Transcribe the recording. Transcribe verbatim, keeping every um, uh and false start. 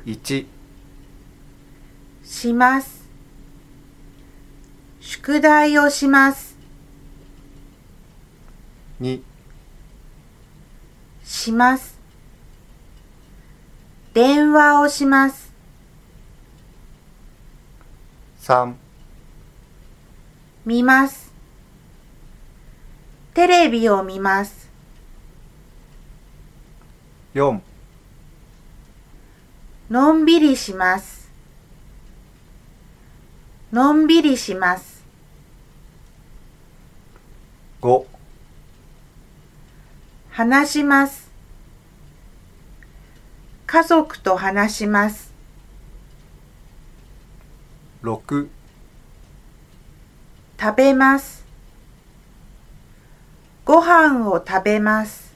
いち、 します。宿題をします。 に、 します。電話をします。 さん、 見ます。テレビを見ます。 よん、 のんびりします。のんびりします。 ご、 話します。家族と話します。 ろく、 食べます。ご飯を食べます。